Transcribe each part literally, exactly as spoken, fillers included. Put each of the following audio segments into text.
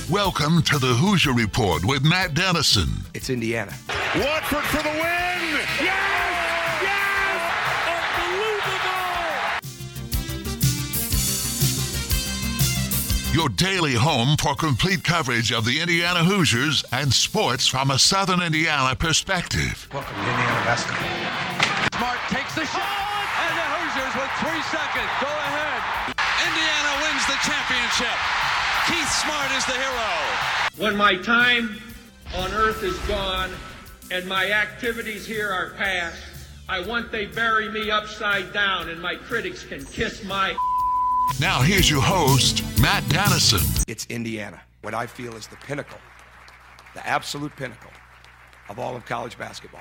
Welcome to the Hoosier Report with Matt Dennison. It's Indiana. Watford for the win! Yes! Yes! Unbelievable! Your daily home for complete coverage of the Indiana Hoosiers and sports from a Southern Indiana perspective. Welcome to Indiana basketball. Smart takes the shot, and the Hoosiers with three seconds go ahead. Indiana wins the championship. Keith Smart is the hero. When my time on earth is gone and my activities here are past, I want they bury me upside down and my critics can kiss my... Now here's your host, Matt Dennison. It's Indiana, what I feel is the pinnacle, the absolute pinnacle of all of college basketball.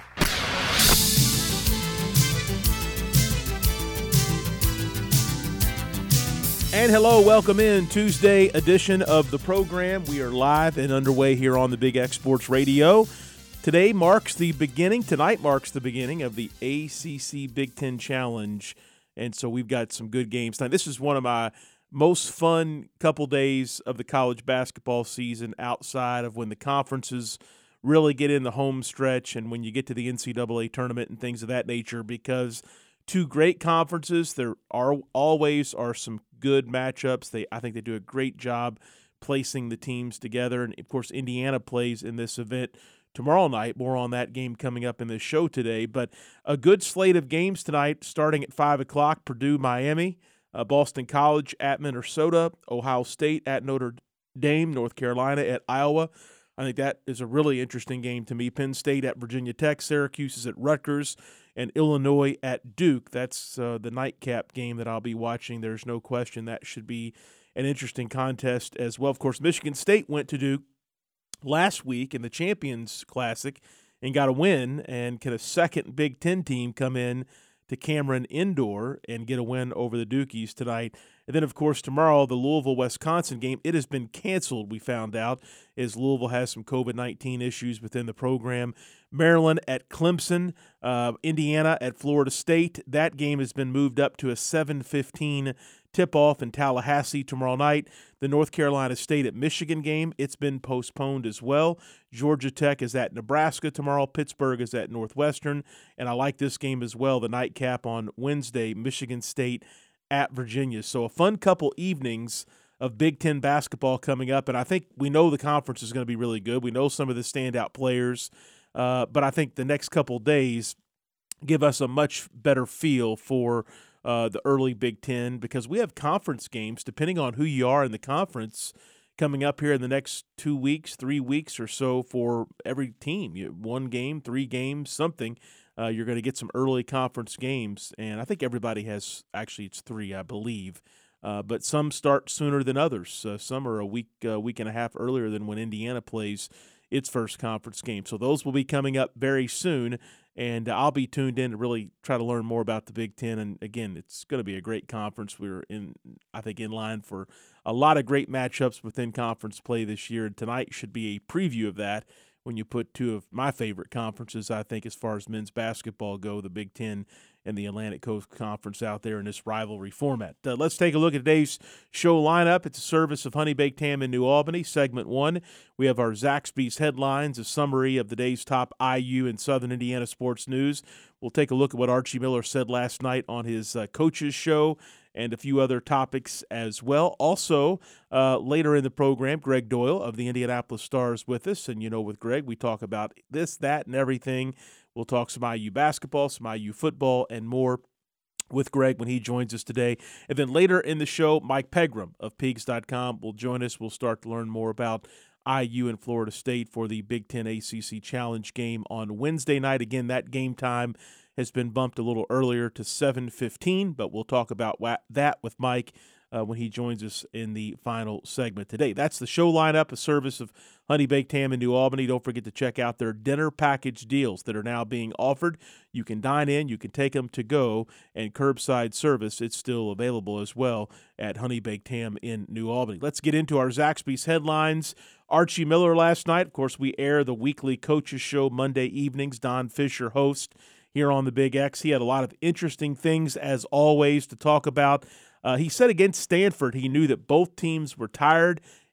And hello, welcome in Tuesday edition of the program. We are live and underway here on the Big X Sports Radio. Today marks the beginning, tonight marks the beginning of the A C C Big Ten Challenge. And so we've got some good games tonight. This is one of my most fun couple days of the college basketball season outside of when the conferences really get in the home stretch and when you get to the N C double A tournament and things of that nature, because two great conferences. There are always are some good matchups. They, I think they do a great job placing the teams together. And, of course, Indiana plays in this event tomorrow night. More on that game coming up in this show today. But a good slate of games tonight starting at five o'clock, Purdue, Miami, uh, Boston College at Minnesota, Ohio State at Notre Dame, North Carolina at Iowa. I think that is a really interesting game to me. Penn State at Virginia Tech, Syracuse is at Rutgers, and Illinois at Duke. That's uh, the nightcap game that I'll be watching. There's no question that should be an interesting contest as well. Of course, Michigan State went to Duke last week in the Champions Classic and got a win, and can a second Big Ten team come in to Cameron Indoor and get a win over the Dukies tonight. And then, of course, tomorrow, the Louisville-Wisconsin game. It has been canceled, we found out, as Louisville has some covid nineteen issues within the program. Maryland at Clemson, uh, Indiana at Florida State. That game has been moved up to a seven fifteen tip-off in Tallahassee tomorrow night. The North Carolina State at Michigan game, it's been postponed as well. Georgia Tech is at Nebraska tomorrow. Pittsburgh is at Northwestern. And I like this game as well, the nightcap on Wednesday, Michigan State at Virginia. So a fun couple evenings of Big Ten basketball coming up. And I think we know the conference is going to be really good. We know some of the standout players. Uh, but I think the next couple days give us a much better feel for uh, the early Big Ten, because we have conference games, depending on who you are in the conference, coming up here in the next two weeks, three weeks or so for every team. You, one game, three games, something. Uh, you're going to get some early conference games, and I think everybody has – actually, it's three, I believe. Uh, but some start sooner than others. Uh, some are a week, uh, week and a half earlier than when Indiana plays its first conference game. So those will be coming up very soon, and I'll be tuned in to really try to learn more about the Big Ten. And, again, it's going to be a great conference. We're, in, I think, in line for a lot of great matchups within conference play this year, and tonight should be a preview of that when you put two of my favorite conferences, I think, as far as men's basketball go, the Big Ten and the Atlantic Coast Conference out there in this rivalry format. Uh, let's take a look at today's show lineup. It's a service of Honey Baked Ham in New Albany. Segment one, we have our Zaxby's headlines, a summary of the day's top I U and Southern Indiana sports news. We'll take a look at what Archie Miller said last night on his uh, coaches show, and a few other topics as well. Also, uh, later in the program, Greg Doyle of the Indianapolis Stars with us. And, you know, with Greg, we talk about this, that, and everything. We'll talk some I U basketball, some I U football, and more with Greg when he joins us today. And then later in the show, Mike Pegram of Pigs dot com will join us. We'll start to learn more about I U and Florida State for the Big Ten A C C Challenge game on Wednesday night. Again, that game time has been bumped a little earlier to seven fifteen, but we'll talk about that with Mike uh, when he joins us in the final segment today. That's the show lineup, a service of Honey Baked Ham in New Albany. Don't forget to check out their dinner package deals that are now being offered. You can dine in, you can take them to go, and curbside service, it's still available as well at Honey Baked Ham in New Albany. Let's get into our Zaxby's headlines. Archie Miller last night. Of course, we air the weekly coaches show Monday evenings. Don Fisher hosts here on the Big X. He had a lot of interesting things, as always, to talk about. Uh, he said against Stanford he knew that both teams were tired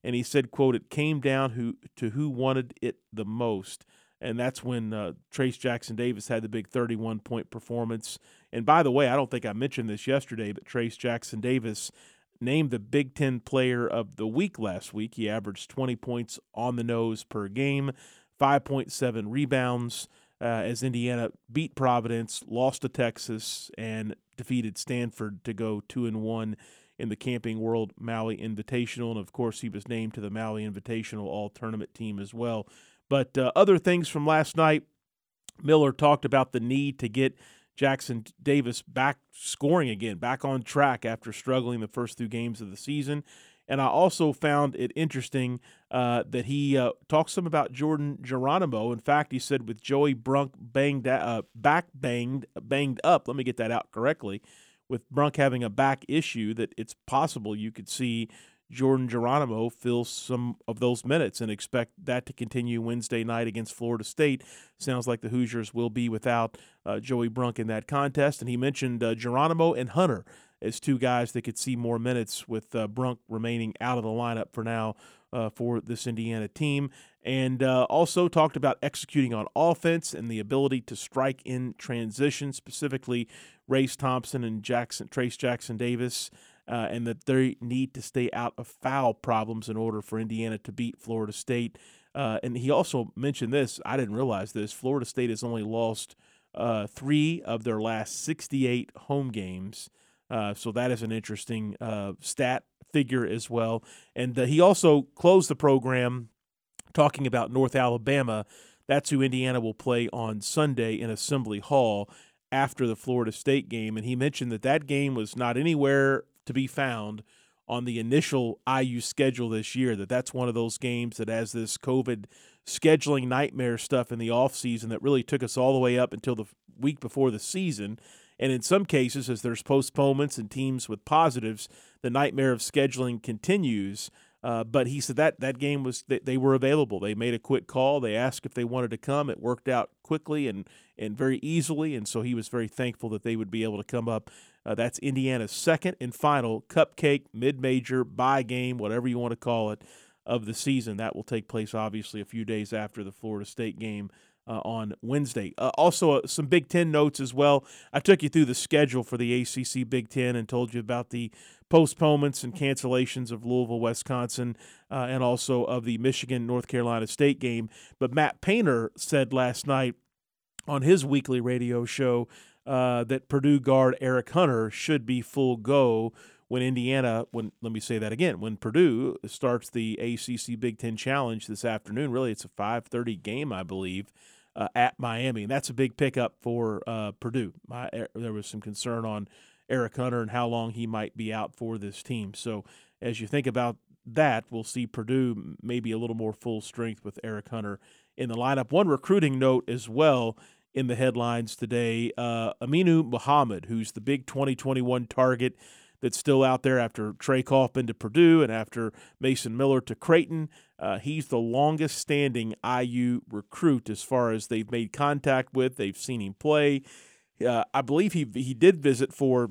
and he said, quote, "It came down who to who wanted it the most." And that's when uh, Trayce Jackson-Davis had the big thirty-one point performance. And by the way, I don't think I mentioned this yesterday, but Trayce Jackson-Davis named the Big Ten Player of the Week last week. He averaged twenty points on the nose per game, five point seven rebounds uh, as Indiana beat Providence, lost to Texas, and defeated Stanford to go two and one in the Camping World Maui Invitational. And, of course, he was named to the Maui Invitational All-Tournament team as well. But uh, other things from last night, Miller talked about the need to get Jackson-Davis back scoring again, back on track after struggling the first two games of the season. And I also found it interesting uh, that he uh, talked some about Jordan Geronimo. In fact, he said with Joey Brunk banged uh, back banged banged up, let me get that out correctly, with Brunk having a back issue, that it's possible you could see Jordan Geronimo fill some of those minutes and expect that to continue Wednesday night against Florida State. Sounds like the Hoosiers will be without uh, Joey Brunk in that contest. And he mentioned uh, Geronimo and Hunter as two guys that could see more minutes, with uh, Brunk remaining out of the lineup for now uh, for this Indiana team. And uh, also talked about executing on offense and the ability to strike in transition, specifically Race Thompson and Jackson, Trayce Jackson-Davis. Uh, and that they need to stay out of foul problems in order for Indiana to beat Florida State. Uh, and he also mentioned this. I didn't realize this. Florida State has only lost uh, three of their last sixty-eight home games. Uh, so that is an interesting uh, stat figure as well. And uh, he also closed the program talking about North Alabama. That's who Indiana will play on Sunday in Assembly Hall after the Florida State game. And he mentioned that that game was not anywhere to be found on the initial I U schedule this year, that that's one of those games that has this COVID scheduling nightmare stuff in the offseason that really took us all the way up until the week before the season. And in some cases, as there's postponements and teams with positives, the nightmare of scheduling continues. Uh, but he said that that game was – they were available. They made a quick call. They asked if they wanted to come. It worked out quickly and, and very easily, and so he was very thankful that they would be able to come up. Uh, that's Indiana's second and final cupcake, mid-major, bye game, whatever you want to call it, of the season. That will take place, obviously, a few days after the Florida State game uh, on Wednesday. Uh, also, uh, some Big Ten notes as well. I took you through the schedule for the A C C Big Ten and told you about the postponements and cancellations of Louisville, Wisconsin, uh, and also of the Michigan-North Carolina State game. But Matt Painter said last night on his weekly radio show uh, that Purdue guard Eric Hunter should be full go when Indiana, when let me say that again, when Purdue starts the A C C Big Ten Challenge this afternoon. Really, it's a five thirty game, I believe, uh, at Miami. And that's a big pickup for uh, Purdue. My, there was some concern on Eric Hunter and how long he might be out for this team. So as you think about that, we'll see Purdue maybe a little more full strength with Eric Hunter in the lineup. One recruiting note as well in the headlines today, uh, Aminu Muhammad, who's the big twenty twenty-one target that's still out there after Trey Kaufman to Purdue and after Mason Miller to Creighton. Uh, he's the longest-standing I U recruit as far as they've made contact with. They've seen him play. Uh, I believe he he did visit for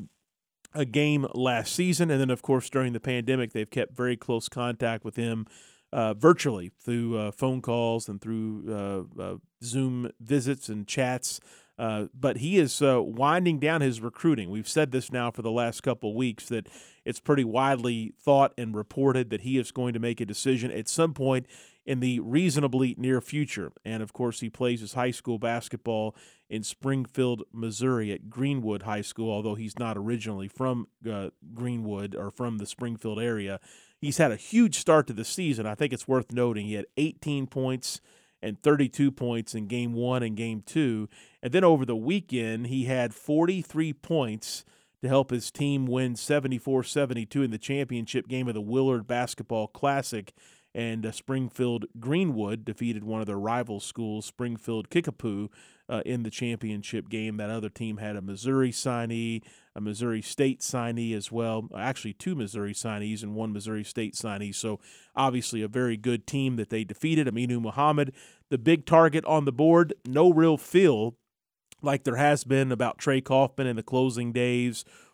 a game last season, and then, of course, during the pandemic, they've kept very close contact with him uh, virtually through uh, phone calls and through uh, uh, Zoom visits and chats. Uh, but he is uh, winding down his recruiting. We've said this now for the last couple of weeks, that it's pretty widely thought and reported that he is going to make a decision at some point in the reasonably near future. And, of course, he plays his high school basketball in Springfield, Missouri at Greenwood High School, although he's not originally from uh, Greenwood or from the Springfield area. He's had a huge start to the season. I think it's worth noting he had eighteen points and thirty-two points in game one and game two. And then over the weekend, he had forty-three points to help his team win seventy-four seventy-two in the championship game of the Willard Basketball Classic. And uh, Springfield Greenwood defeated one of their rival schools, Springfield Kickapoo, uh, in the championship game. That other team had a Missouri signee, a Missouri State signee as well. Actually, two Missouri signees and one Missouri State signee. So obviously a very good team that they defeated. Aminu Muhammad, the big target on the board, no real feel like there has been about Trey Kaufman in the closing days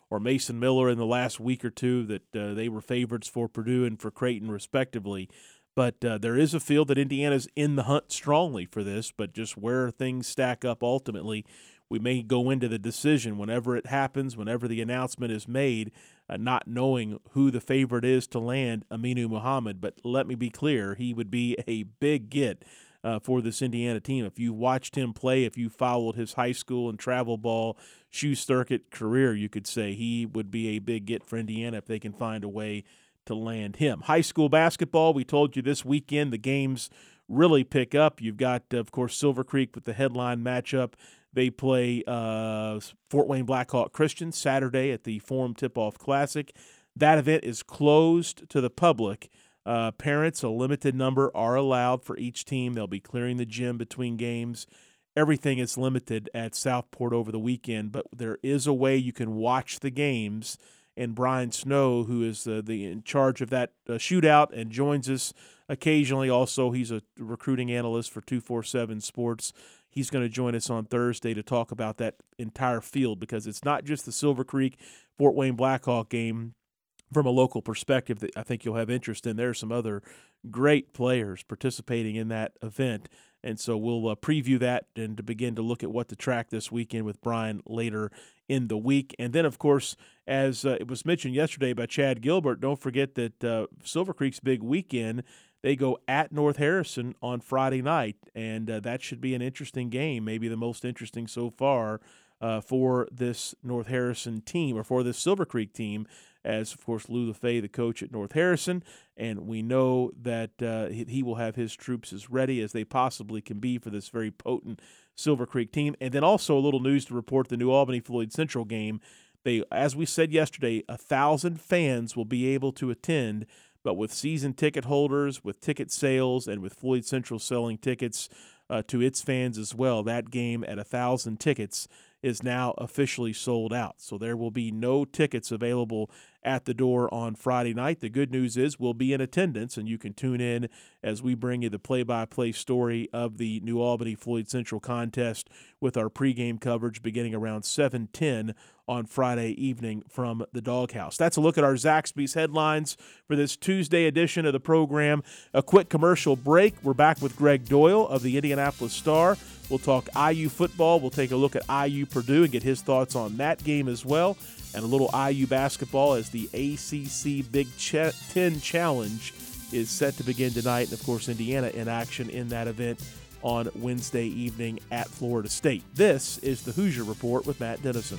or Mason Miller in the last week or two that uh, they were favorites for Purdue and for Creighton respectively. But uh, there is a feel that Indiana's in the hunt strongly for this, but just where things stack up ultimately, we may go into the decision whenever it happens, whenever the announcement is made, uh, not knowing who the favorite is to land Aminu Muhammad. But let me be clear, he would be a big get uh, for this Indiana team. If you watched him play, if you followed his high school and travel ball shoe circuit career, you could say he would be a big get for Indiana if they can find a way to land him. High school basketball, we told you this weekend the games really pick up. You've got, of course, Silver Creek with the headline matchup. They play uh, Fort Wayne Blackhawk Christian Saturday at the Forum Tip-Off Classic. That event is closed to the public. Uh, parents, a limited number, are allowed for each team. They'll be clearing the gym between games. Everything is limited at Southport over the weekend, but there is a way you can watch the games. And Brian Snow, who is uh, the in charge of that uh, shootout and joins us occasionally. Also, he's a recruiting analyst for two forty-seven Sports. He's going to join us on Thursday to talk about that entire field, because it's not just the Silver Creek Fort Wayne Blackhawk game from a local perspective that I think you'll have interest in. There are some other great players participating in that event. And so we'll uh, preview that and to begin to look at what to track this weekend with Brian later in the week. And then, of course, as uh, it was mentioned yesterday by Chad Gilbert, don't forget that uh, Silver Creek's big weekend, they go at North Harrison on Friday night, and uh, that should be an interesting game, maybe the most interesting so far uh, for this North Harrison team, or for this Silver Creek team, as, of course, Lou LaFay, the coach at North Harrison, and we know that uh, he, he will have his troops as ready as they possibly can be for this very potent Silver Creek team. And then also a little news to report, the New Albany-Floyd Central game. They, as we said yesterday, a thousand fans will be able to attend, but with season ticket holders, with ticket sales, and with Floyd Central selling tickets uh, to its fans as well, that game at a thousand tickets is now officially sold out. So there will be no tickets available at the door on Friday night. The good news is we'll be in attendance, and you can tune in as we bring you the play-by-play story of the New Albany-Floyd Central contest with our pregame coverage beginning around seven ten on Friday evening from the Doghouse. That's a look at our Zaxby's headlines for this Tuesday edition of the program. A quick commercial break. We're back with Greg Doyle of the Indianapolis Star. We'll talk I U football. We'll take a look at I U Purdue and get his thoughts on that game as well. And a little I U basketball as the A C C Big Ten Challenge is set to begin tonight. And, of course, Indiana in action in that event on Wednesday evening at Florida State. This is the Hoosier Report with Matt Dennison.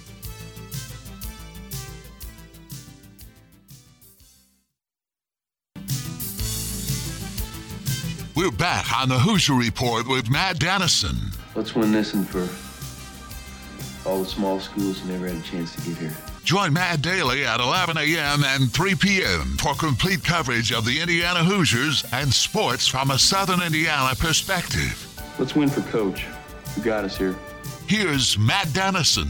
We're back on the Hoosier Report with Matt Dennison. Let's win this one for all the small schools who never had a chance to get here. Join Matt daily at eleven a.m. and three p.m. for complete coverage of the Indiana Hoosiers and sports from a Southern Indiana perspective. Let's win for Coach, who got us here. Here's Matt Dennison.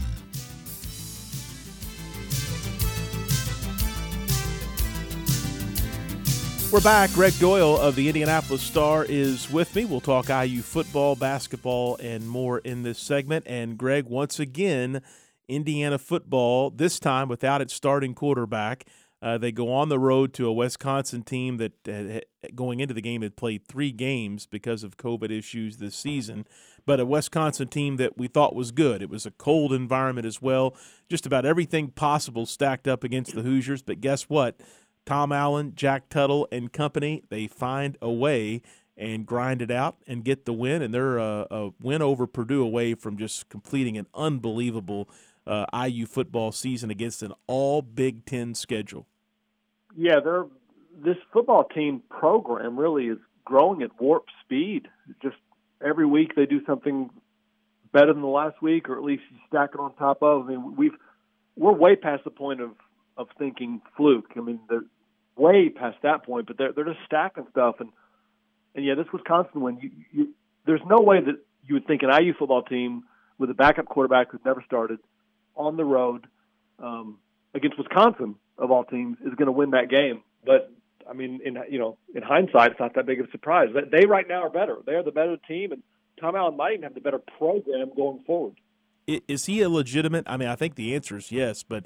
We're back. Greg Doyle of the Indianapolis Star is with me. We'll talk I U football, basketball, and more in this segment. And, Greg, once again, Indiana football, this time without its starting quarterback. Uh, they go on the road to a Wisconsin team that, uh, going into the game, had played three games because of COVID issues this season, but a Wisconsin team that we thought was good. It was a cold environment as well. Just about everything possible stacked up against the Hoosiers, but guess what? Tom Allen, Jack Tuttle, and company, they find a way and grind it out and get the win, and they're a, a win over Purdue away from just completing an unbelievable uh, I U football season against an all-Big Ten schedule. Yeah, they're, this football team program really is growing at warp speed. Just every week they do something better than the last week, or at least you stack it on top of. I mean, we've, we're way past the point of of thinking fluke. I mean, they're way past that point, but they're they're just stacking stuff. And and yeah, this Wisconsin win, you, you, there's no way that you would think an I U football team with a backup quarterback who's never started on the road um, against Wisconsin of all teams is going to win that game. But I mean, in you know, in hindsight, it's not that big of a surprise. They right now are better. They are the better team, and Tom Allen might even have the better program going forward. Is he a legitimate? I mean, I think the answer is yes, but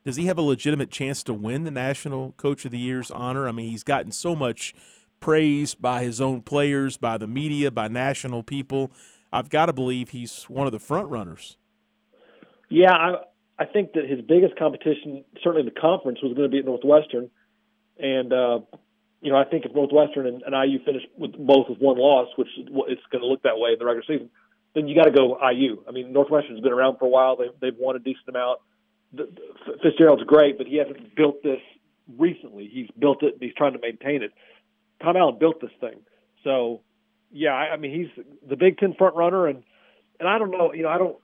does he have a legitimate chance to win the National Coach of the Year's honor? I mean, he's gotten so much praise by his own players, by the media, by national people. I've got to believe he's one of the front runners. Yeah, I, I think that his biggest competition, certainly in the conference, was going to be at Northwestern. And, uh, you know, I think if Northwestern and, and I U finish with both with one loss, which it's going to look that way in the regular season, then you got to go I U. I mean, Northwestern's been around for a while. They've, they've won a decent amount. The, the, Fitzgerald's great, but he hasn't built this recently. He's built it, and he's trying to maintain it. Tom Allen built this thing. So, yeah, I, I mean, he's the Big Ten front runner, and, and I don't know, you know, I don't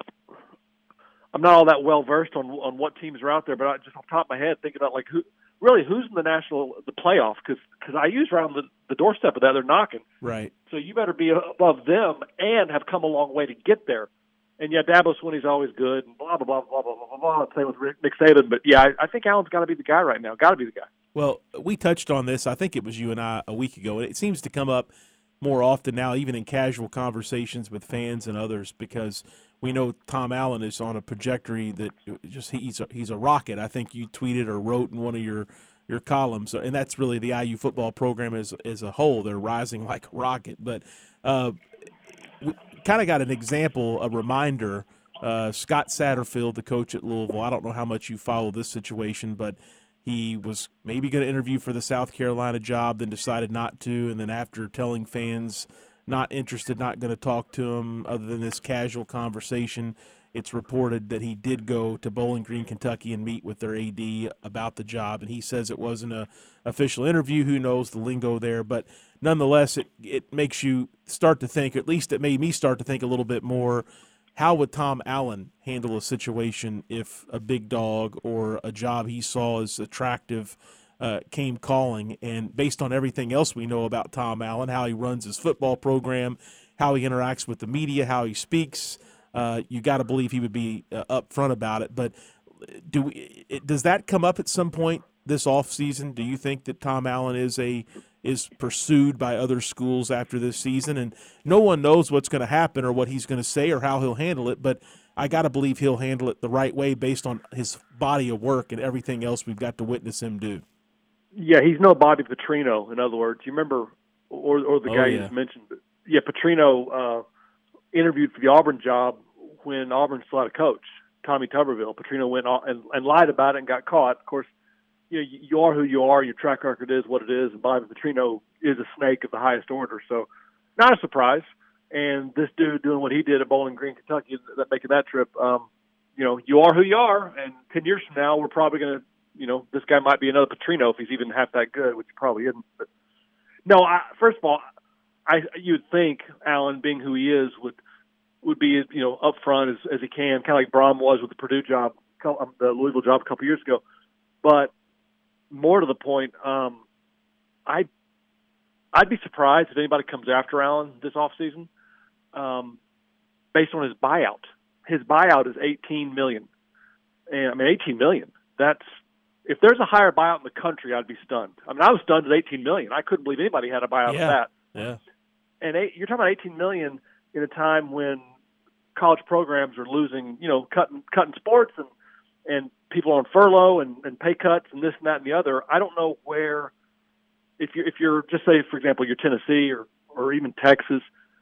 – I'm not all that well-versed on on what teams are out there, but I just off the top of my head thinking about, like, who really who's in the national – the playoff, because I U's around the, the doorstep of that. They're knocking. Right. So you better be above them and have come a long way to get there. And, yeah, Dabo Swinney's always good, and blah, blah, blah, blah, blah, blah, blah, blah. Same with Nick Saban. But, yeah, I, I think Allen's got to be the guy right now. Got to be the guy. Well, we touched on this. I think it was you and I a week ago. It seems to come up more often now, even in casual conversations with fans and others, because we know Tom Allen is on a trajectory that just he's a, he's a rocket. I think you tweeted or wrote in one of your, your columns, and that's really the I U football program as as a whole. They're rising like a rocket. But uh, we kind of got an example, a reminder. Uh, Scott Satterfield, the coach at Louisville, I don't know how much you follow this situation, but he was maybe going to interview for the South Carolina job, then decided not to, and then after telling fans not interested, not going to talk to him other than this casual conversation, it's reported that he did go to Bowling Green, Kentucky, and meet with their A D about the job, and he says it wasn't an official interview. Who knows the lingo there, but nonetheless, it, it makes you start to think, at least it made me start to think a little bit more, how would Tom Allen handle a situation if a big dog or a job he saw as attractive uh, came calling? And based on everything else we know about Tom Allen, how he runs his football program, how he interacts with the media, how he speaks, uh, you got to believe he would be uh, upfront about it. But do we, it, does that come up at some point this offseason? Do you think that Tom Allen is a is pursued by other schools after this season? And no one knows what's going to happen or what he's going to say or how he'll handle it, but I got to believe he'll handle it the right way based on his body of work and everything else we've got to witness him do. Yeah, he's no Bobby Petrino, in other words. You remember, or, or the oh, guy yeah. you just mentioned. Yeah, Petrino uh, interviewed for the Auburn job when Auburn still had a coach, Tommy Tuberville. Petrino went on and, and lied about it and got caught. Of course, you know, you are who you are. Your track record is what it is. And Bobby Petrino is a snake of the highest order. So not a surprise. And this dude doing what he did at Bowling Green, Kentucky, that making that trip, um, you know, you are who you are. And ten years from now, we're probably going to, you know, this guy might be another Petrino if he's even half that good, which he probably isn't. But no, I, first of all, I you'd think Allen, being who he is, would would be, you know, upfront as, as he can, kind of like Brom was with the Purdue job, the Louisville job a couple years ago. But more to the point, um, I, I'd be surprised if anybody comes after Allen this offseason um, based on his buyout. His buyout is eighteen million dollars. And I mean, eighteen million dollars. That's if there's a higher buyout in the country, I'd be stunned. I mean, I was stunned at eighteen million dollars. I couldn't believe anybody had a buyout yeah. of that. Yeah. And eight, you're talking about eighteen million dollars in a time when college programs are losing, you know, cutting cutting sports and and people on furlough and, and pay cuts and this and that and the other. I don't know where, if you're, if you're just say, for example, you're Tennessee or, or even Texas,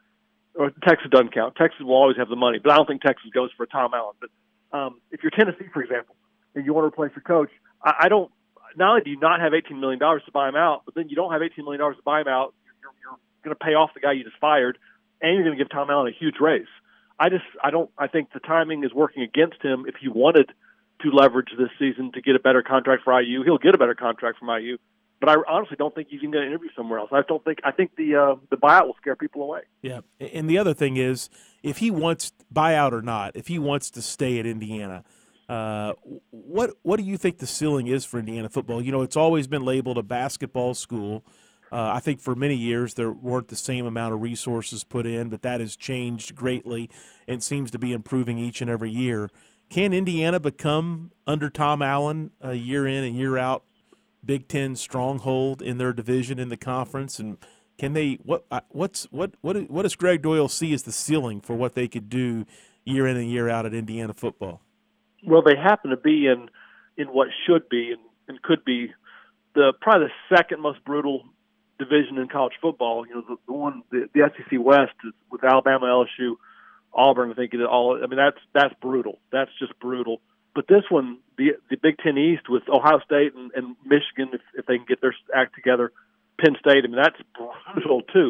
or Texas doesn't count. Texas will always have the money, but I don't think Texas goes for Tom Allen. But um, if you're Tennessee, for example, and you want to replace your coach, I, I don't, not only do you not have eighteen million dollars to buy him out, but then you don't have eighteen million dollars to buy him out. You're, you're going to pay off the guy you just fired, and you're going to give Tom Allen a huge raise. I just, I don't, I think the timing is working against him. If he wanted to leverage this season to get a better contract for I U, he'll get a better contract from I U. But I honestly don't think he's even going to interview somewhere else. I don't think, I think the uh, the buyout will scare people away. Yeah, and the other thing is, if he wants, buyout or not, if he wants to stay at Indiana, uh, what what do you think the ceiling is for Indiana football? You know, it's always been labeled a basketball school. Uh, I think for many years there weren't the same amount of resources put in, but that has changed greatly and seems to be improving each and every year. Can Indiana become, under Tom Allen, a year in and year out, Big Ten stronghold in their division in the conference? And can they? What? What's what? What? What does Greg Doyle see as the ceiling for what they could do year in and year out at Indiana football? Well, they happen to be in in what should be and, and could be the probably the second most brutal division in college football. You know, the, the one the, the S E C West is with Alabama, L S U, Auburn. I think it all. I mean, that's that's brutal. That's just brutal. But this one, the the Big Ten East with Ohio State and, and Michigan, if, if they can get their act together, Penn State. I mean, that's brutal too.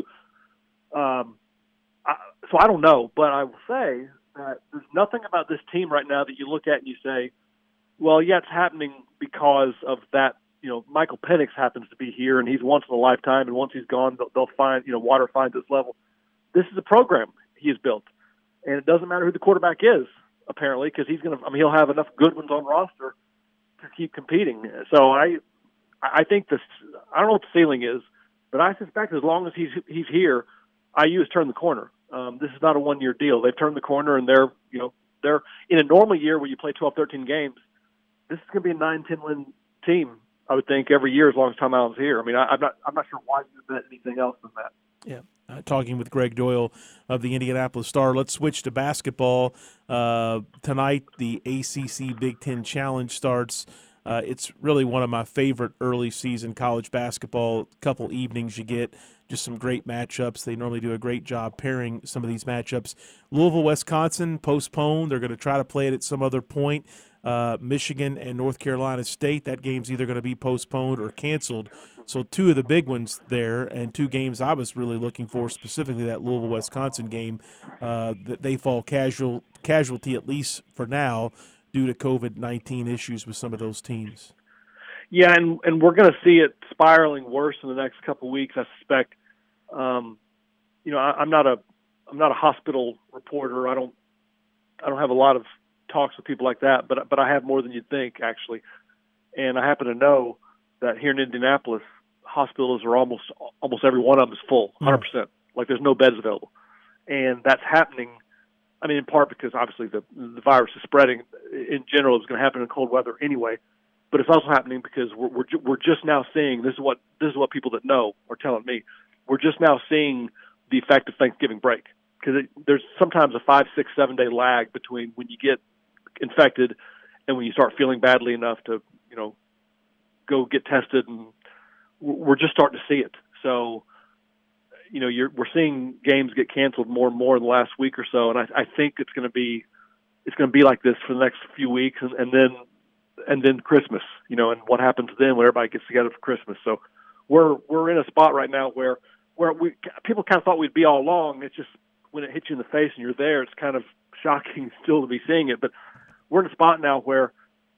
Um, I, so I don't know, but I will say that there's nothing about this team right now that you look at and you say, well, yeah, it's happening because of that. You know, Michael Penix happens to be here, and he's once in a lifetime, and once he's gone, they'll, they'll find, you know, water finds its level. This is a program he has built, and it doesn't matter who the quarterback is, apparently, because he's going to. I mean, he'll have enough good ones on roster to keep competing. So I, I think this. I don't know what the ceiling is, but I suspect as long as he's he's here, I U has turned the corner. Um, this is not a one-year deal. They've turned the corner, and they're, you know, they're in a normal year where you play twelve, thirteen games. This is going to be a nine, ten win team, I would think, every year as long as Tom Allen's here. I mean, I, I'm not, I'm not sure why you bet anything else than that. Yeah. Uh, talking with Greg Doyle of the Indianapolis Star. Let's switch to basketball. Uh, tonight, the A C C Big Ten Challenge starts. Uh, it's really one of my favorite early season college basketball couple evenings you get. Just some great matchups. They normally do a great job pairing some of these matchups. Louisville, Wisconsin, postponed. They're going to try to play it at some other point. Uh, Michigan and North Carolina State, that game's either going to be postponed or canceled. So two of the big ones there, and two games I was really looking for, specifically that Louisville-Wisconsin game, uh, that they fall casual casualty, at least for now, due to covid nineteen issues with some of those teams. Yeah, and, and we're going to see it spiraling worse in the next couple of weeks, I suspect. Um, you know, I, I'm not a I'm not a hospital reporter. I don't I don't have a lot of talks with people like that, but but I have more than you'd think, actually. And I happen to know that here in Indianapolis, hospitals are almost almost every one of them is full, one hundred percent. Like there's no beds available, and that's happening. I mean, in part because obviously the the virus is spreading. In general, it's going to happen in cold weather anyway. But it's also happening because we're we're, ju- we're just now seeing this is what this is what people that know are telling me. We're just now seeing the effect of Thanksgiving break, because there's sometimes a five, six, seven day lag between when you get infected and when you start feeling badly enough to, you know, go get tested, and we're just starting to see it. So, you know, you're we're seeing games get canceled more and more in the last week or so, and I, I think it's going to be it's going to be like this for the next few weeks, and, and then and then Christmas, you know, and what happens then when everybody gets together for Christmas. So we're we're in a spot right now where where we people kind of thought we'd be all along. It's just when it hits you in the face and you're there, it's kind of shocking still to be seeing it. But we're in a spot now where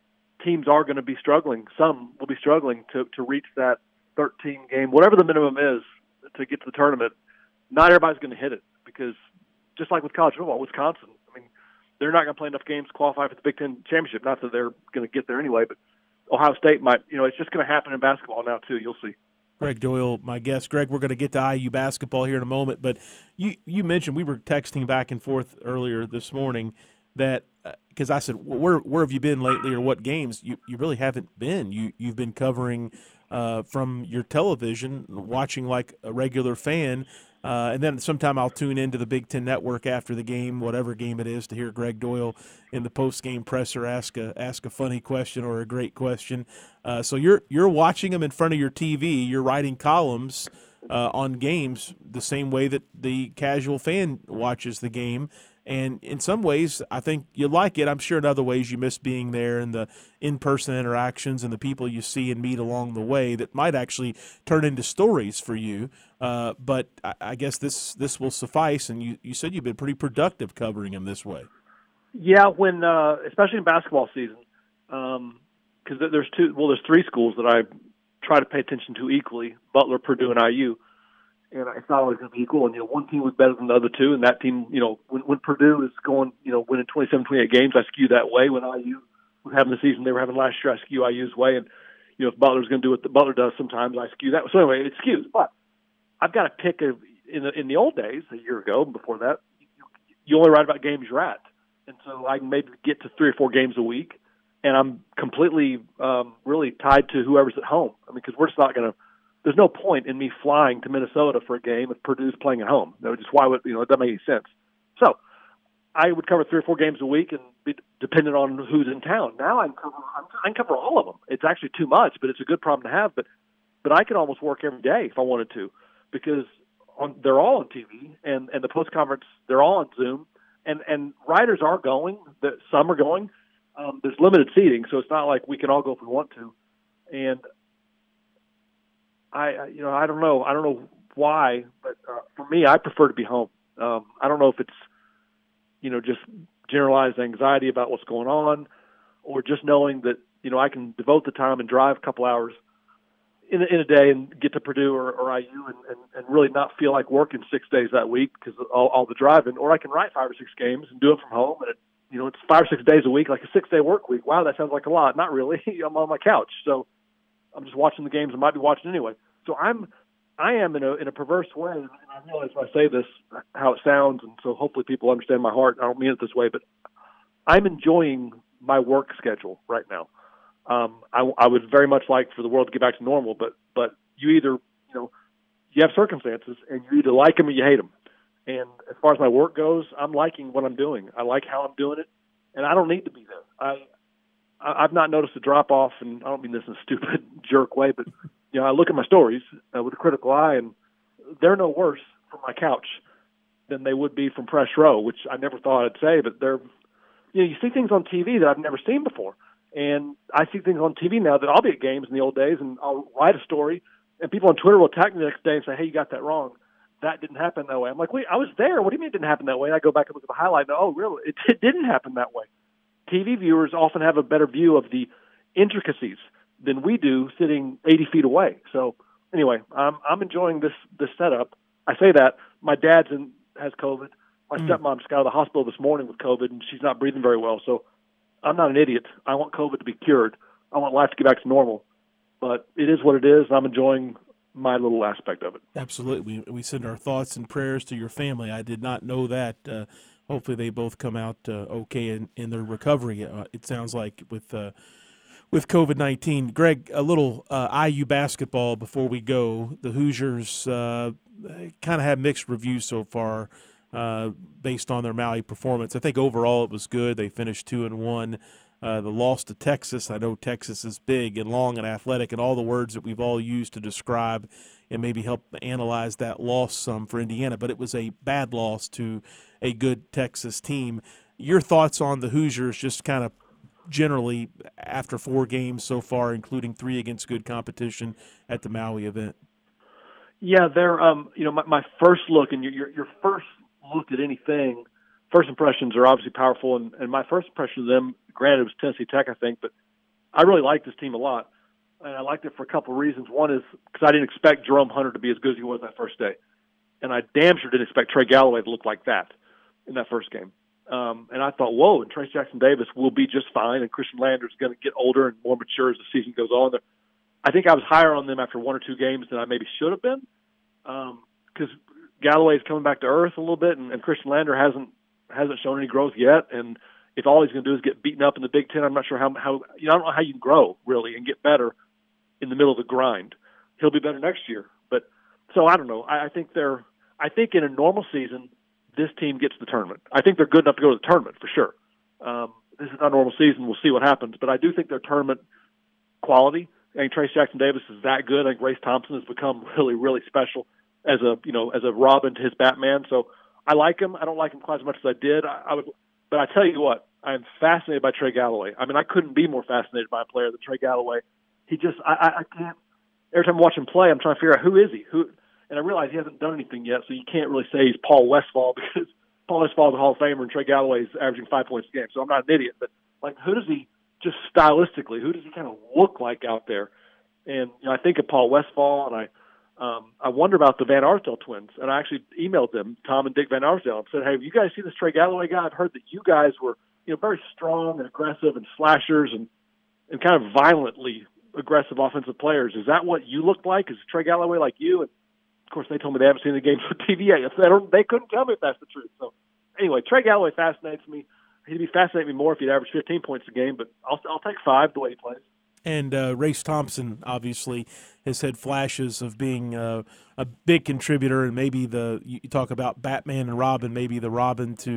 teams are going to be struggling. Some will be struggling to, to reach that thirteen game, whatever the minimum is, to get to the tournament. Not everybody's going to hit it, because just like with college football, Wisconsin, I mean, they're not going to play enough games to qualify for the Big Ten championship. Not that they're going to get there anyway, but Ohio State might. You know, it's just going to happen in basketball now too. You'll see. Greg Doyle, my guest. Greg, we're going to get to I U basketball here in a moment, but you, you mentioned, we were texting back and forth earlier this morning that because uh, I said, where where have you been lately, or what games? You you really haven't been. You you've been covering uh, from your television, watching like a regular fan, uh, and then sometime I'll tune into the Big Ten Network after the game, whatever game it is, to hear Greg Doyle in the post game presser ask a ask a funny question or a great question. Uh, so you're you're watching them in front of your T V. You're writing columns uh, on games the same way that the casual fan watches the game. And in some ways, I think you like it. I'm sure in other ways you miss being there and the in-person interactions and the people you see and meet along the way that might actually turn into stories for you. Uh, but I, I guess this this will suffice. And you, you said you've been pretty productive covering them this way. Yeah, when uh, especially in basketball season, because um, there's two. Well, there's three schools that I try to pay attention to equally: Butler, Purdue, and I U. And it's not always going to be equal. And, you know, one team was better than the other two. And that team, you know, when, when Purdue is going, you know, winning twenty-seven, twenty-eight games, I skew that way. When I U was having the season they were having last year, I skew I U's way. And, you know, if Butler's going to do what the Butler does sometimes, I skew that way. So anyway, it skews. But I've got to pick a, in the, in the old days, a year ago, before that, you, you only write about games you're at. And so I can maybe get to three or four games a week. And I'm completely um, really tied to whoever's at home. I mean, because we're just not going to, there's no point in me flying to Minnesota for a game if Purdue's playing at home. No, just why would, you know, it doesn't make any sense. So I would cover three or four games a week and be dependent on who's in town. Now I'm cover, I'm, I can cover all of them. It's actually too much, but it's a good problem to have. But but I can almost work every day if I wanted to, because on, they're all on T V, and, and the post conference, they're all on Zoom, and and writers are going. The, some are going. Um, there's limited seating, so it's not like we can all go if we want to. And I, you know, I don't know. I don't know why, but uh, for me, I prefer to be home. Um, I don't know if it's, you know, just generalized anxiety about what's going on, or just knowing that, you know, I can devote the time and drive a couple hours in a, in a day and get to Purdue or, or I U and, and, and really not feel like working six days that week because of all, all the driving. Or I can write five or six games and do it from home. And, it, you know, it's five or six days a week, like a six-day work week. Wow, that sounds like a lot. Not really. I'm on my couch. So I'm just watching the games I might be watching anyway. So I'm, I am in a in a perverse way, and I realize when I say this how it sounds, and so hopefully people understand my heart. I don't mean it this way, but I'm enjoying my work schedule right now. Um, I, I would very much like for the world to get back to normal, but but you either, you know, you have circumstances, and you either like them or you hate them. And as far as my work goes, I'm liking what I'm doing. I like how I'm doing it, and I don't need to be there. I I've not noticed a drop off, and I don't mean this in a stupid jerk way, but you know, I look at my stories uh, with a critical eye, and they're no worse from my couch than they would be from press row, which I never thought I'd say, but they're, you know, you see things on T V that I've never seen before. And I see things on T V now that I'll be at games in the old days, and I'll write a story, and people on Twitter will attack me the next day and say, hey, you got that wrong. That didn't happen that way. I'm like, wait, I was there. What do you mean it didn't happen that way? And I go back and look at the highlight, and oh, really? It, it didn't happen that way. T V viewers often have a better view of the intricacies than we do sitting eighty feet away. So anyway, I'm I'm enjoying this this setup. I say that my dad's in, has COVID. My mm. stepmom just got out of the hospital this morning with COVID, and she's not breathing very well. So I'm not an idiot. I want COVID to be cured. I want life to get back to normal. But it is what it is, and I'm enjoying my little aspect of it. Absolutely. We, we send our thoughts and prayers to your family. I did not know that. Uh, hopefully they both come out uh, okay in, in their recovery, uh, it sounds like, with uh, with COVID nineteen. Greg, a little uh, I U basketball before we go. The Hoosiers uh, kind of had mixed reviews so far uh, based on their Maui performance. I think overall it was good. They finished two and one. Uh, the loss to Texas, I know Texas is big and long and athletic and all the words that we've all used to describe and maybe help analyze that loss some for Indiana, but it was a bad loss to a good Texas team. Your thoughts on the Hoosiers just kind of generally after four games so far, including three against good competition at the Maui event? Yeah, they're, um, you know, my, my first look, and your, your, your first look at anything, first impressions are obviously powerful, and, and my first impression of them, granted, it was Tennessee Tech, I think, but I really liked this team a lot, and I liked it for a couple of reasons. One is because I didn't expect Jerome Hunter to be as good as he was that first day, and I damn sure didn't expect Trey Galloway to look like that in that first game. Um, and I thought, whoa, and Trace Jackson-Davis will be just fine, and Christian Lander's going to get older and more mature as the season goes on. I think I was higher on them after one or two games than I maybe should have been, because um, Galloway's coming back to earth a little bit, and, and Christian Lander hasn't hasn't shown any growth yet. And if all he's going to do is get beaten up in the Big Ten, I'm not sure how how you know, I don't know how you can grow really and get better in the middle of the grind. He'll be better next year, but so I don't know. I, I think they're I think in a normal season, this team gets the tournament. I think they're good enough to go to the tournament for sure. Um, this is not a normal season. We'll see what happens, but I do think their tournament quality. I think Trace Jackson-Davis is that good. I think Race Thompson has become really, really special as a you know as a Robin to his Batman. So I like him. I don't like him quite as much as I did. I, I would, but I tell you what, I am fascinated by Trey Galloway. I mean, I couldn't be more fascinated by a player than Trey Galloway. He just, I, I, I can't. Every time I watch him play, I'm trying to figure out who is he. Who, and I realize he hasn't done anything yet, so you can't really say he's Paul Westphal because Paul Westphal is a Hall of Famer and Trey Galloway is averaging five points a game. So I'm not an idiot, but like, who does he just stylistically? Who does he kind of look like out there? And you know, I think of Paul Westphal, and I. Um, I wonder about the Van Arsdale twins, and I actually emailed them, Tom and Dick Van Arsdale, and said, hey, have you guys seen this Trey Galloway guy? I've heard that you guys were, you know, very strong and aggressive and slashers and, and kind of violently aggressive offensive players. Is that what you look like? Is Trey Galloway like you? And, of course, they told me they haven't seen the games on T V yet. They, don't, they couldn't tell me if that's the truth. So, anyway, Trey Galloway fascinates me. He'd be fascinating me more if he'd average fifteen points a game, but I'll, I'll take five the way he plays. And uh, Race Thompson, obviously, has had flashes of being uh, a big contributor, and maybe the you talk about Batman and Robin, maybe the Robin to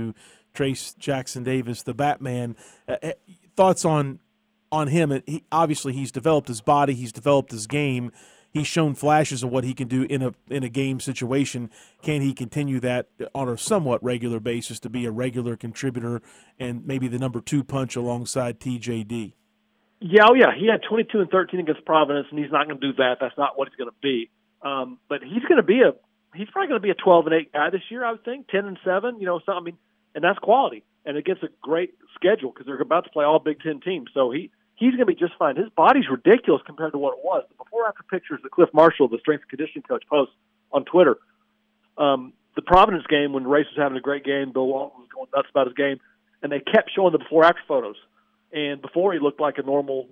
Trayce Jackson-Davis, the Batman. Uh, thoughts on on him? And he, obviously, he's developed his body, he's developed his game. He's shown flashes of what he can do in a in a game situation. Can he continue that on a somewhat regular basis to be a regular contributor and maybe the number two punch alongside T J D? Yeah, oh yeah, he had twenty-two and thirteen against Providence, and he's not going to do that. That's not what he's going to be. Um, but he's going to be a he's probably going to be a twelve and eight guy this year, I would think. Ten and seven, you know. So I mean, and that's quality, and it gets a great schedule because they're about to play all Big Ten teams. So he. He's going to be just fine. His body's ridiculous compared to what it was. The before-after pictures that Cliff Marshall, the strength and conditioning coach, posts on Twitter, um, the Providence game when Race was having a great game, Bill Walton was going nuts about his game, and they kept showing the before-after photos. And before he looked like a normal,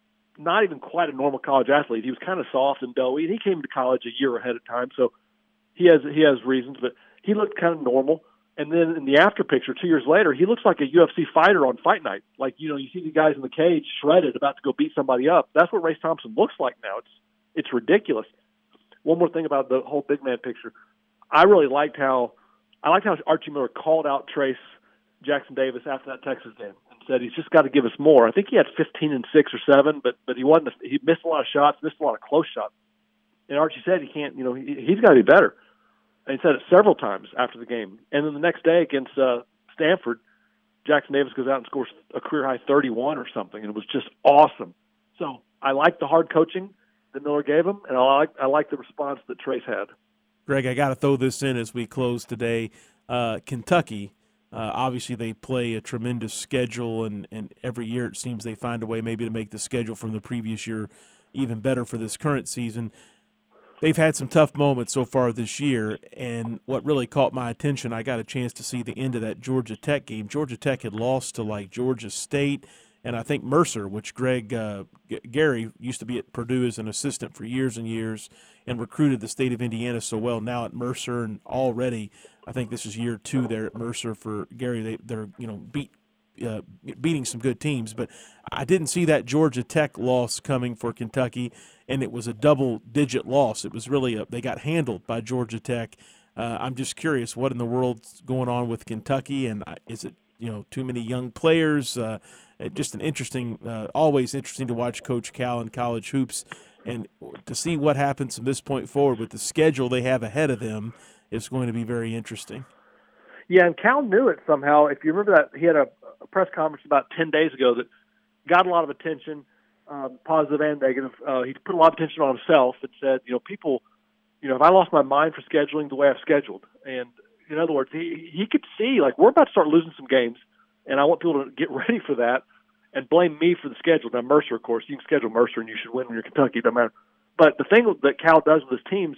not even quite a normal college athlete. He was kind of soft and doughy, and he came to college a year ahead of time, so he has he has reasons, but he looked kind of normal. And then in the after picture, two years later, he looks like a U F C fighter on fight night. Like, you know, you see the guys in the cage shredded, about to go beat somebody up. That's what Race Thompson looks like now. It's it's ridiculous. One more thing about the whole big man picture. I really liked how I liked how Archie Miller called out Trayce Jackson-Davis after that Texas game and said he's just got to give us more. I think he had fifteen and six or seven, but but he wasn't. He missed a lot of shots, missed a lot of close shots. And Archie said he can't. You know, he, he's got to be better. And he said it several times after the game. And then the next day against uh, Stanford, Jackson-Davis goes out and scores a career-high thirty-one or something, and it was just awesome. So I like the hard coaching that Miller gave him, and I like I like the response that Trayce had. Greg, I got to throw this in as we close today. Uh, Kentucky, uh, obviously they play a tremendous schedule, and, and every year it seems they find a way maybe to make the schedule from the previous year even better for this current season. They've had some tough moments so far this year, and what really caught my attention, I got a chance to see the end of that Georgia Tech game. Georgia Tech had lost to, like, Georgia State and I think Mercer, which Greg uh, G- Gary used to be at Purdue as an assistant for years and years and recruited the state of Indiana so well, now at Mercer, and already I think this is year two there at Mercer for Gary. They, they're, you know, beat Uh, beating some good teams, but I didn't see that Georgia Tech loss coming for Kentucky, and it was a double-digit loss. It was really a, they got handled by Georgia Tech. Uh, I'm just curious what in the world's going on with Kentucky, and is it, you know, too many young players? Uh, just an interesting, uh, always interesting to watch Coach Cal in college hoops, and to see what happens from this point forward with the schedule they have ahead of them is going to be very interesting. Yeah, and Cal knew it somehow. If you remember that, he had a, a press conference about ten days ago that got a lot of attention, um, positive and negative. Uh, he put a lot of attention on himself and said, you know, people, you know, if I lost my mind for scheduling the way I've scheduled. And in other words, he he could see, like, we're about to start losing some games, and I want people to get ready for that and blame me for the schedule. Now, Mercer, of course, you can schedule Mercer and you should win when you're Kentucky, it doesn't matter. But the thing that Cal does with his teams,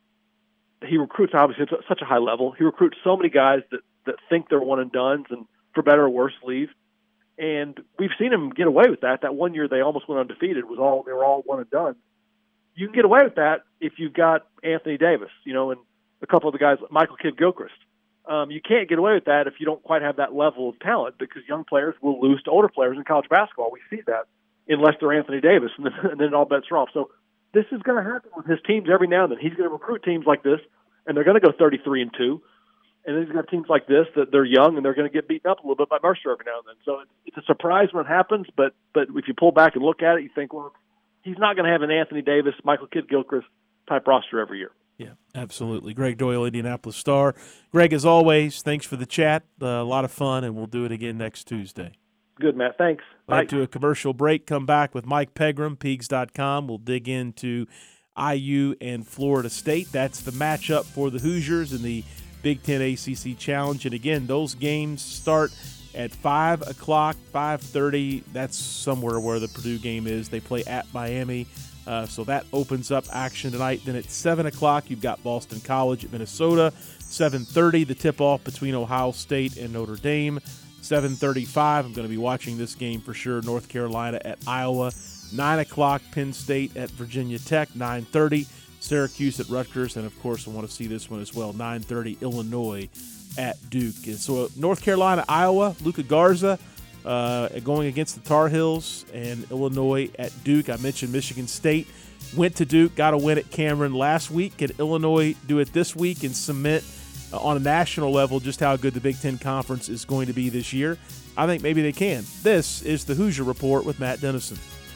he recruits obviously at such a high level. He recruits so many guys that, that think they're one and dones and for better or worse leave. And we've seen him get away with that. That one year they almost went undefeated was all they were all one and done. You can get away with that if you've got Anthony Davis, you know, and a couple of the guys, Michael Kidd-Gilchrist. Um, you can't get away with that if you don't quite have that level of talent, because young players will lose to older players in college basketball. We see that unless they're Anthony Davis, and then, and then all bets are off. So this is going to happen with his teams every now and then. He's going to recruit teams like this, and they're going to go thirty-three and two. And then he's got teams like this that they're young and they're going to get beaten up a little bit by Mercer every now and then. So it's, it's a surprise when it happens, but but if you pull back and look at it, you think, well, he's not going to have an Anthony Davis, Michael Kidd-Gilchrist type roster every year. Yeah, absolutely. Greg Doyle, Indianapolis Star. Greg, as always, thanks for the chat. Uh, a lot of fun, and we'll do it again next Tuesday. Good, Matt. Thanks. We'll Bye. head to a commercial break, come back with Mike Pegram, Peegs dot com. We'll dig into I U and Florida State. That's the matchup for the Hoosiers in the Big Ten A C C Challenge. And, again, those games start at five o'clock, five thirty. That's somewhere where the Purdue game is. They play at Miami. Uh, so that opens up action tonight. Then at seven o'clock, you've got Boston College at Minnesota. seven thirty, the tip-off between Ohio State and Notre Dame. seven thirty-five, I'm going to be watching this game for sure, North Carolina at Iowa. nine o'clock, Penn State at Virginia Tech. nine thirty, Syracuse at Rutgers. And, of course, I want to see this one as well, nine thirty, Illinois at Duke. And so North Carolina, Iowa, Luka Garza uh, going against the Tar Heels, and Illinois at Duke. I mentioned Michigan State went to Duke, got a win at Cameron last week. Can Illinois do it this week and cement uh, on a national level just how good the Big Ten Conference is going to be this year. I think maybe they can. This is the Hoosier Report with Matt Dennison.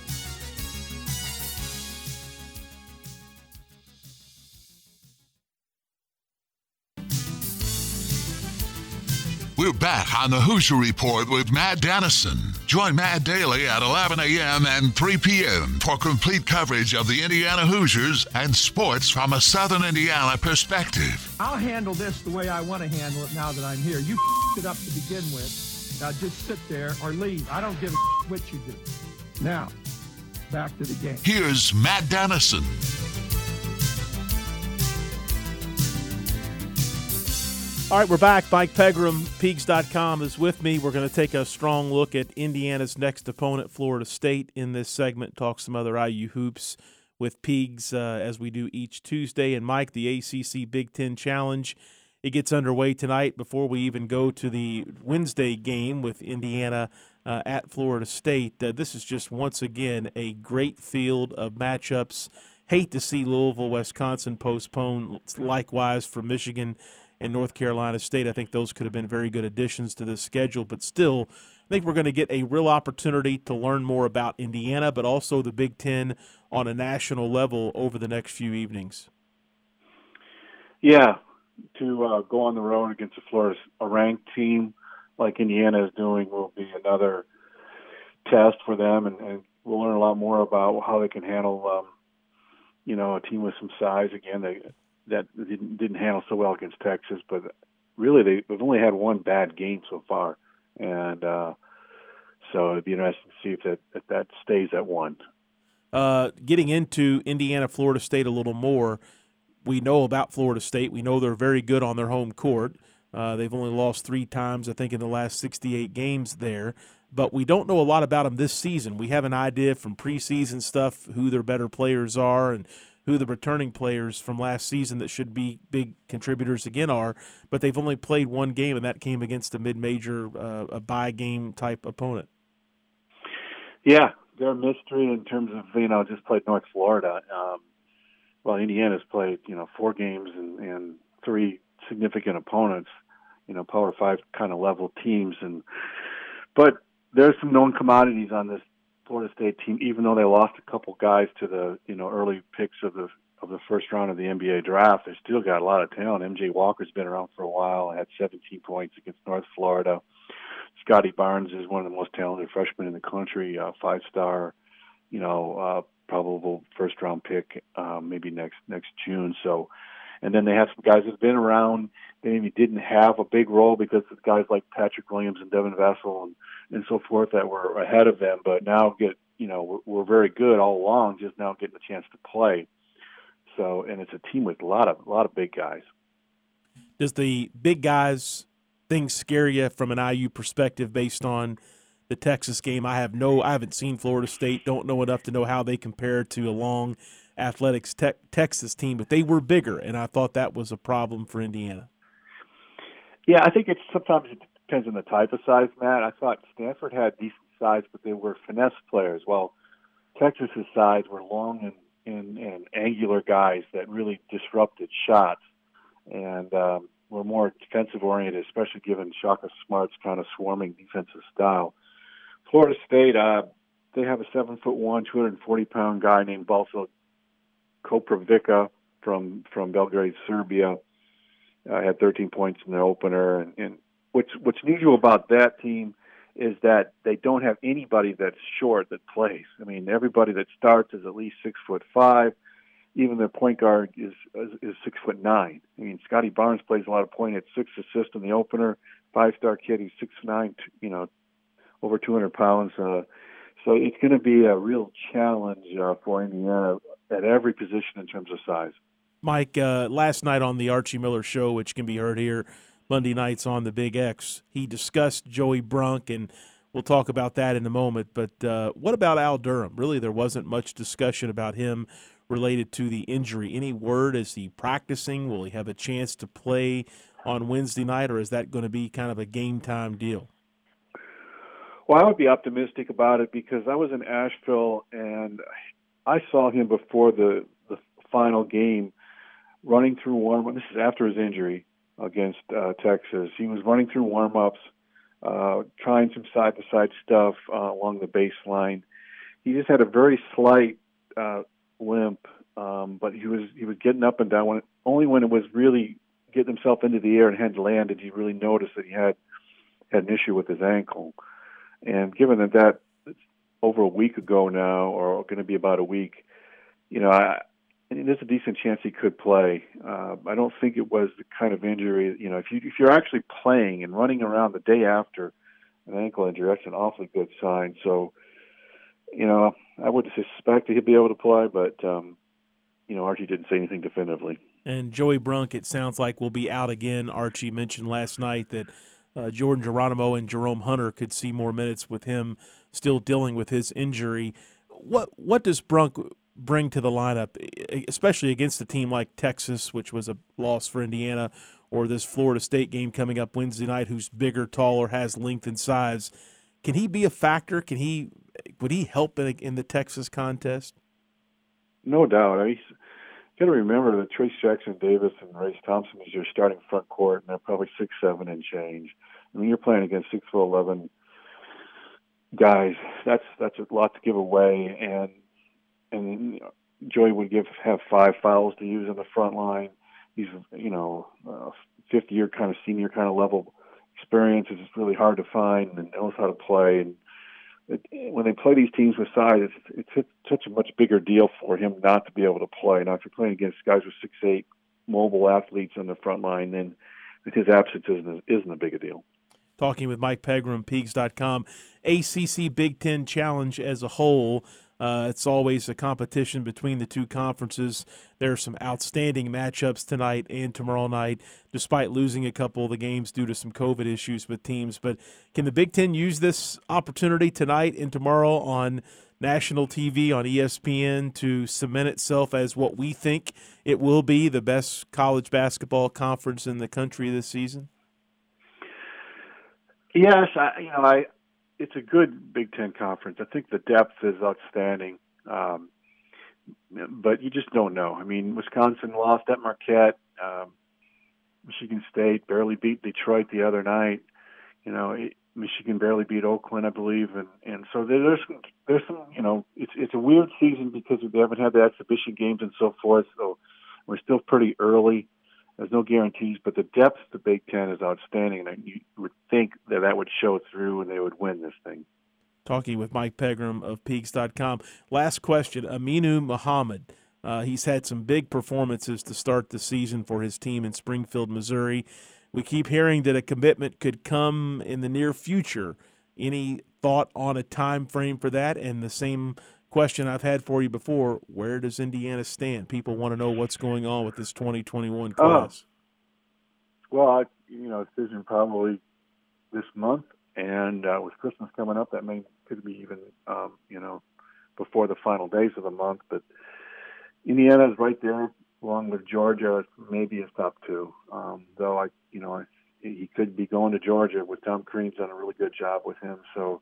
We're back on the Hoosier Report with Matt Dennison. Join Matt daily at eleven a.m. and three p.m. for complete coverage of the Indiana Hoosiers and sports from a Southern Indiana perspective. I'll handle this the way I want to handle it now that I'm here. You f***ed it up to begin with. Now just sit there or leave. I don't give a what you do. Now, back to the game. Here's Matt Dennison. All right, we're back. Mike Pegram, Peegs dot com, is with me. We're going to take a strong look at Indiana's next opponent, Florida State, in this segment, talk some other I U hoops with Peegs uh, as we do each Tuesday. And, Mike, the A C C Big Ten Challenge, it gets underway tonight before we even go to the Wednesday game with Indiana uh, at Florida State. Uh, this is just, once again, a great field of matchups. Hate to see Louisville, Wisconsin postpone, likewise for Michigan and North Carolina State. I think those could have been very good additions to this schedule, but still, I think we're going to get a real opportunity to learn more about Indiana, but also the Big Ten on a national level over the next few evenings. Yeah, to uh, go on the road against a Florida, a ranked team like Indiana is doing will be another test for them, and, and we'll learn a lot more about how they can handle, um, you know, a team with some size. Again, they that didn't, didn't handle so well against Texas, but really they, they've only had one bad game so far. And uh, so it'd be interesting to see if that, if that stays at one. Uh, getting into Indiana, Florida State a little more, we know about Florida State. We know they're very good on their home court. Uh, they've only lost three times, I think, in the last sixty-eight games there. But we don't know a lot about them this season. We have an idea from preseason stuff who their better players are and who the returning players from last season that should be big contributors again are, but they've only played one game, and that came against a mid-major, uh, a bye-game type opponent. Yeah, they're a mystery in terms of, you know, just played North Florida. Um, well, Indiana's played, you know, four games and, and three significant opponents, you know, Power Five kind of level teams. and But there's some known commodities on this Florida State team, even though they lost a couple guys to the, you know, early picks of the of the first round of the N B A draft. They still got a lot of talent. M J Walker's been around for a while. Had seventeen points against North Florida. Scotty Barnes is one of the most talented freshmen in the country, uh, five-star, you know, uh, probable first-round pick, um, maybe next next June. So, and then they have some guys that've been around. They maybe didn't have a big role because of guys like Patrick Williams and Devin Vassell and and so forth that were ahead of them, but now get, you know, we're, we're very good all along, just now getting a chance to play. So, and it's a team with a lot of, a lot of big guys. Does the big guys things scare you from an I U perspective based on the Texas game? I have no, I haven't seen Florida State, don't know enough to know how they compare to a long athletics te- Texas team, but they were bigger, and I thought that was a problem for Indiana. Yeah, I think it's sometimes it depends on the type of size, Matt. I thought Stanford had decent size, but they were finesse players. Well, Texas's size were long and, and, and angular guys that really disrupted shots and um, were more defensive-oriented, especially given Shaka Smart's kind of swarming defensive style. Florida State, uh, they have a seven foot one, two hundred forty pound guy named Balso Koprivica from from Belgrade, Serbia. Uh, had thirteen points in the opener, and, and what's what's unusual about that team is that they don't have anybody that's short that plays. I mean, everybody that starts is at least six foot five. Even their point guard is is, is six foot nine. I mean, Scotty Barnes plays a lot of point, had six assists in the opener. Five star kid, he's six nine, you know, over two hundred pounds. Uh, so it's going to be a real challenge uh, for Indiana at every position in terms of size. Mike, uh, last night on the Archie Miller Show, which can be heard here Monday nights on the Big X, he discussed Joey Brunk, and we'll talk about that in a moment. But uh, what about Al Durham? Really, there wasn't much discussion about him related to the injury. Any word? Is he practicing? Will he have a chance to play on Wednesday night, or is that going to be kind of a game-time deal? Well, I would be optimistic about it because I was in Asheville, and I saw him before the, the final game running through warm. This is after his injury, against uh, Texas. He was running through warm-ups, uh, trying some side-to-side stuff uh, along the baseline. He just had a very slight uh, limp, um, but he was he was getting up and down. When, only when it was really getting himself into the air and had landed, you really noticed that he had had an issue with his ankle. And given that that it's over a week ago now, or going to be about a week, you know, I, there's a decent chance he could play. Uh, I don't think it was the kind of injury, you know, if you if you're actually playing and running around the day after an ankle injury, that's an awfully good sign. So, you know, I would suspect he'd be able to play, but um, you know, Archie didn't say anything definitively. And Joey Brunk, it sounds like, will be out again. Archie mentioned last night that uh, Jordan Geronimo and Jerome Hunter could see more minutes with him still dealing with his injury. What what does Brunk bring to the lineup, especially against a team like Texas, which was a loss for Indiana, or this Florida State game coming up Wednesday night, who's bigger, taller, has length and size? Can he be a factor? Can he would he help in, in the Texas contest? No doubt. I mean, you got to remember that Trace Jackson Davis and Race Thompson is your starting front court, and they're probably six seven and change. I mean, you're playing against six foot eleven guys. That's that's a lot to give away, and and you know, Joey would give have five fouls to use on the front line. He's you know uh, fifth year kind of senior kind of level experience is really hard to find, and knows how to play. And it, when they play these teams with size, it's, it's such a much bigger deal for him not to be able to play. Now, if you're playing against guys with six eight mobile athletes on the front line, then his absence isn't isn't a big a deal. Talking with Mike Pegram, Peegs dot com. A C C Big Ten Challenge as a whole, uh, it's always a competition between the two conferences. There are some outstanding matchups tonight and tomorrow night, despite losing a couple of the games due to some COVID issues with teams. But can the Big Ten use this opportunity tonight and tomorrow on national T V, on E S P N, to cement itself as what we think it will be, the best college basketball conference in the country this season? Yes, I, you know, I. It's a good Big Ten conference. I think the depth is outstanding, um, but you just don't know. I mean, Wisconsin lost at Marquette. Um, Michigan State barely beat Detroit the other night. You know, it, Michigan barely beat Oakland, I believe, and and so there's there's some. You know, it's it's a weird season because they haven't had the exhibition games and so forth. So we're still pretty early. There's no guarantees, but the depth of the Big Ten is outstanding, and you would think that that would show through and they would win this thing. Talking with Mike Pegram of Peegs dot com. Last question, Aminu Muhammad. Uh, he's had some big performances to start the season for his team in Springfield, Missouri. We keep hearing that a commitment could come in the near future. Any thought on a time frame for that? And the same question I've had for you before, where does Indiana stand? People want to know what's going on with this twenty twenty-one class. Oh. Well, I, you know, decision probably this month, and uh, with Christmas coming up, that may could be even, um, you know, before the final days of the month. But Indiana is right there, along with Georgia, maybe his top two. Um, though I, you know, I, he could be going to Georgia with Tom Crean's done a really good job with him. So.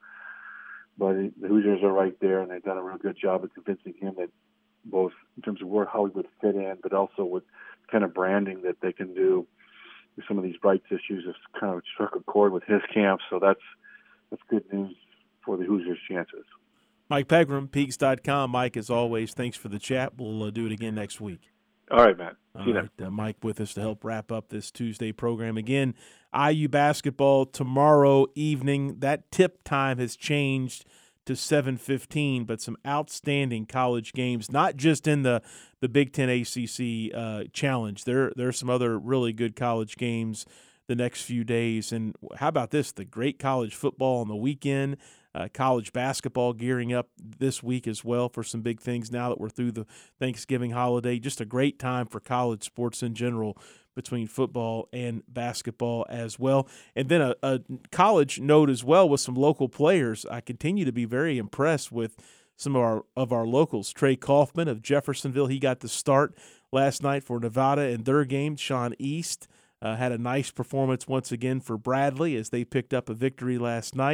But the Hoosiers are right there, and they've done a real good job of convincing him that both in terms of where how he would fit in, but also with kind of branding that they can do with some of these rights issues. Has kind of struck a chord with his camp, so that's that's good news for the Hoosiers' chances. Mike Pegram, Peegs dot com. Mike, as always, thanks for the chat. We'll uh, do it again next week. All right, Matt. See you right, uh, Mike with us to help wrap up this Tuesday program. Again, I U basketball tomorrow evening. That tip time has changed to seven fifteen, but some outstanding college games, not just in the, the Big Ten A C C uh, Challenge. There, there are some other really good college games the next few days. And how about this? The great college football on the weekend. Uh, college basketball gearing up this week as well for some big things now that we're through the Thanksgiving holiday. Just a great time for college sports in general between football and basketball as well. And then a, a college note as well with some local players. I continue to be very impressed with some of our of our locals. Trey Kaufman of Jeffersonville, he got the start last night for Nevada in their game. Sean East uh, had a nice performance once again for Bradley as they picked up a victory last night.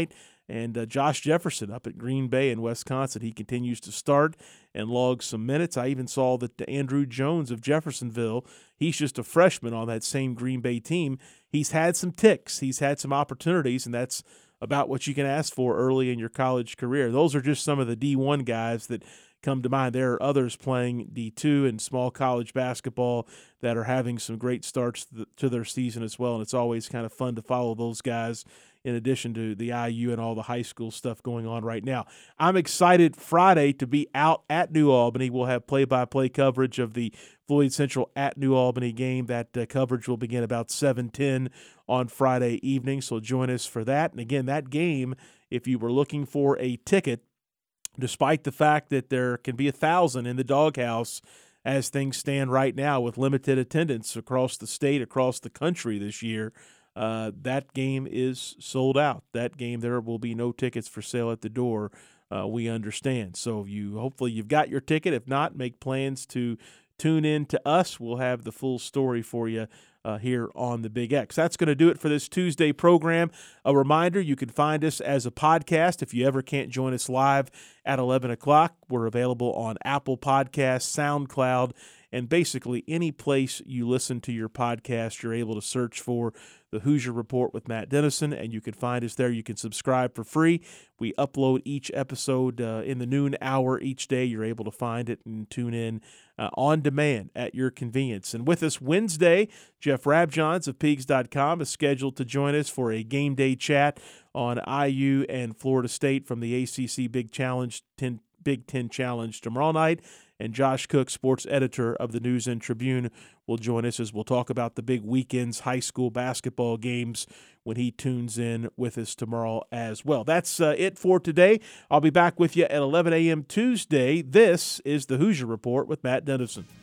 And uh, Josh Jefferson up at Green Bay in Wisconsin, he continues to start and log some minutes. I even saw that Andrew Jones of Jeffersonville, he's just a freshman on that same Green Bay team. He's had some ticks. He's had some opportunities, and that's about what you can ask for early in your college career. Those are just some of the D one guys that come to mind. There are others playing D two and small college basketball that are having some great starts to their season as well, and it's always kind of fun to follow those guys in addition to the I U and all the high school stuff going on right now. I'm excited Friday to be out at New Albany. We'll have play-by-play coverage of the Floyd Central at New Albany game. That uh, coverage will begin about seven ten on Friday evening, so join us for that. And again, that game, if you were looking for a ticket, despite the fact that there can be a thousand in the doghouse as things stand right now with limited attendance across the state, across the country this year, uh, that game is sold out. That game, there will be no tickets for sale at the door, uh, we understand. So you hopefully you've got your ticket. If not, make plans to tune in to us. We'll have the full story for you Uh, here on the Big X. That's going to do it for this Tuesday program. A reminder, you can find us as a podcast if you ever can't join us live at eleven o'clock. We're available on Apple Podcasts, SoundCloud, and basically any place you listen to your podcast. You're able to search for the Hoosier Report with Matt Dennison, and you can find us there. You can subscribe for free. We upload each episode uh, in the noon hour each day. You're able to find it and tune in uh, on demand at your convenience. And with us Wednesday, Jeff Rabjohns of Pigs dot com is scheduled to join us for a game day chat on I U and Florida State from the A C C Big Challenge, ten, Big Ten Challenge tomorrow night. And Josh Cook, sports editor of the News and Tribune, will join us as we'll talk about the big weekend's high school basketball games when he tunes in with us tomorrow as well. That's uh, it for today. I'll be back with you at eleven a.m. Tuesday. This is the Hoosier Report with Matt Dennison.